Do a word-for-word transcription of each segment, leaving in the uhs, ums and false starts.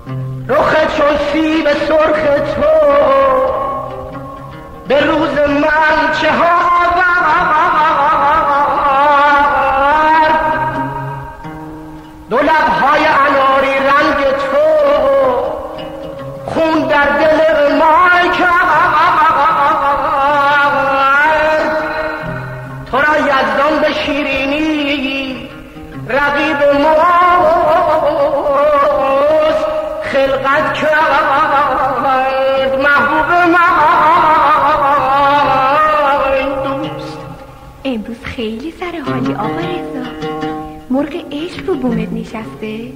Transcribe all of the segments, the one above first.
رخ چون سیب سرخ تو به روز من چه آورد، دو لبهای اناری رنگ تو خون در دل ما کرد. تو را یزدان به شیرینی رقیب ماست خلقت کرد، محبوب من دوست. امروز خیلی سر حالی آقا رضا، مرغ عشق رو بومت نشسته.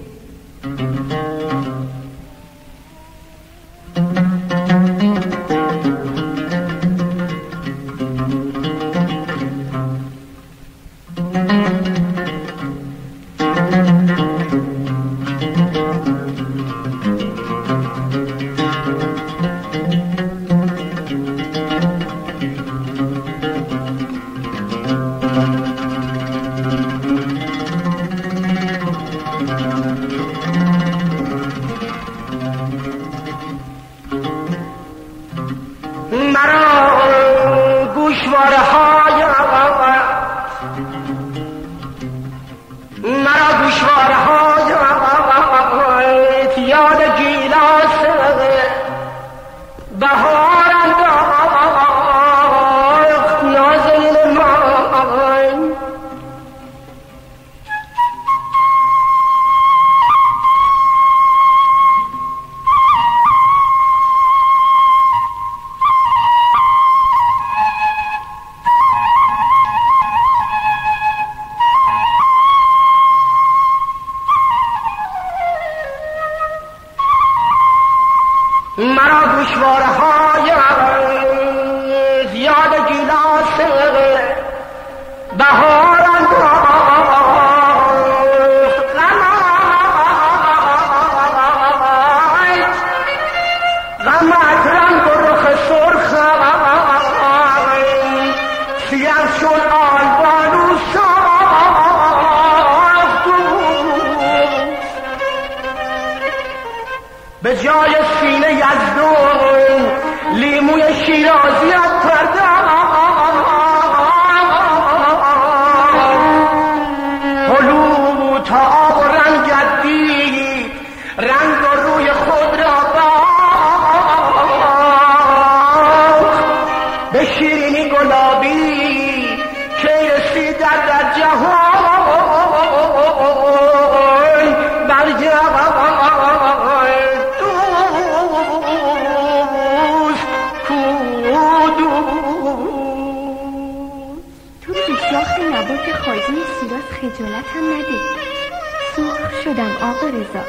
به جای سینه یزدان لیموی شیرازیت پرده هلو تا آب و رنگت دید رنگ و روی خود را باخت. به شیرینی گلابی که رسی در در جهان برجه خواهی سیراز خجالت هم نده. سرخ شدم آقا رضا.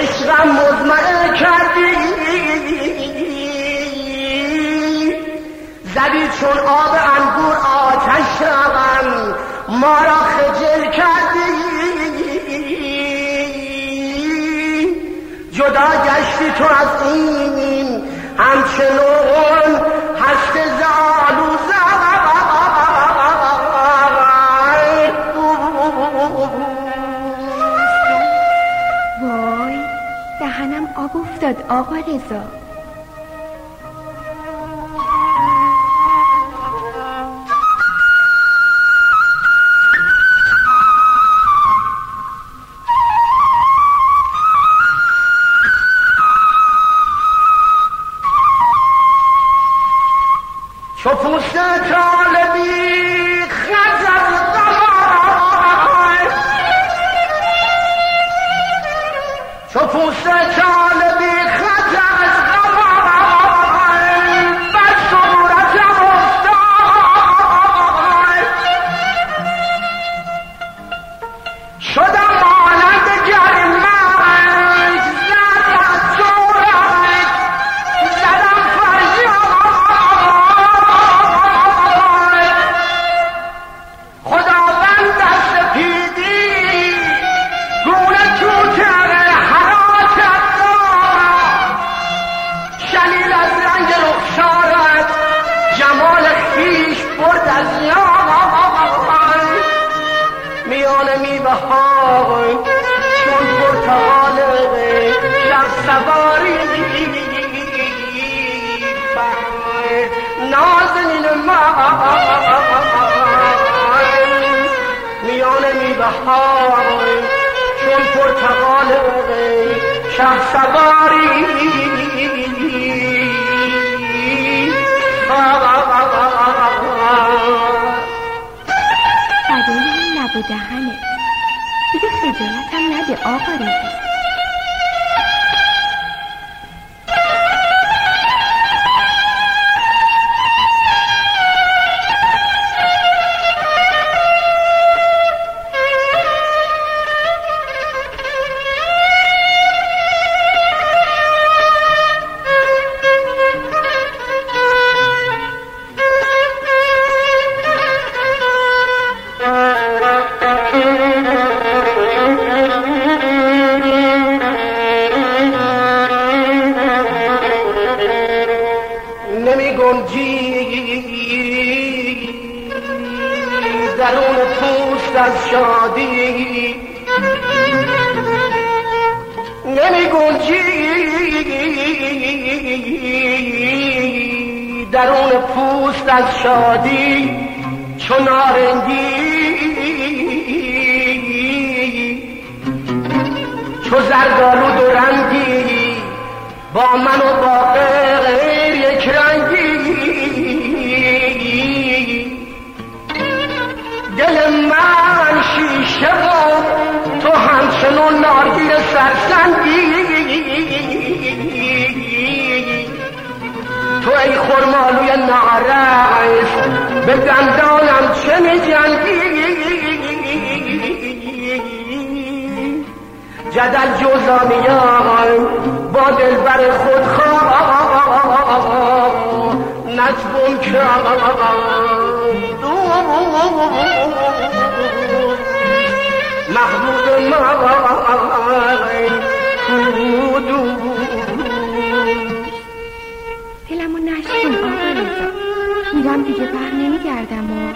عشقم مزمع کردی، زدی چون آب انگور آتشم، ما را خجل کردی، جدا گشتی تو از این همچنون هست زالو زر. وای دهنم آب افتاد آقا رضا. چو پوست طالبی خزر غمای، چو پوست طالبی خزر غمای، بر صورتم افتاد، شدم مانند گرمک زد از صورت، زدم فریاد، خداوند دست پیدی گونه توتر حراست دارد، شلیل از رنگ رخسارت جمال خویش برد از یاد، میان میوه های چون پرتقال شب سواری، نازنین من میان میوه های چون پرتقال شب سواری، فدای این لب و دهنه، دیگه خجالتم نده آقا رضا. درون پوست از شادی نمی گنجی، درون پوست از شادی چون نارنگی، چو زردالو دو رنگی با من و با غیر یک رنگی، دل من شیشه و تو همچنون نارگیر سرسنگی، تو ای خرمالوی نارس به دندانم چه می جنگی، جدل جوزانیان با دلبر خود خواه نجبون کرد، محبوب من کودو، دلمو نشکن آقا رضا، میرم دیگه بر نمیگردم و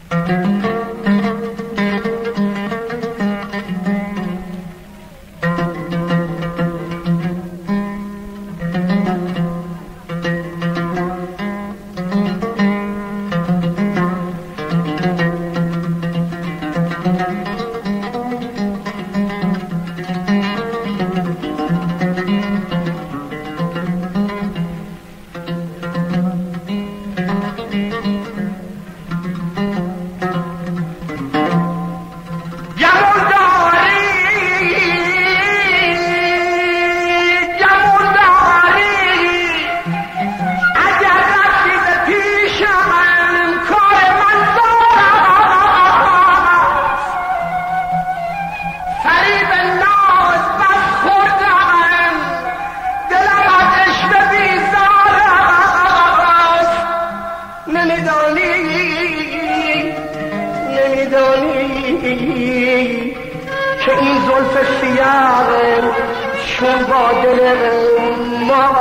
که این زلف سیاه چون با دل ما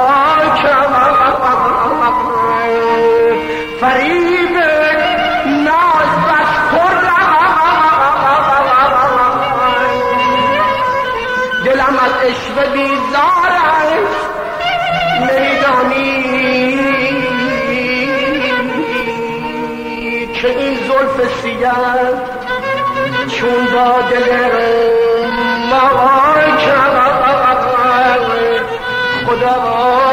فریب ناز بس خوردم، دلم از عشق بیزار است نمیدانی که این زلف سیاه چون با دل ما خدا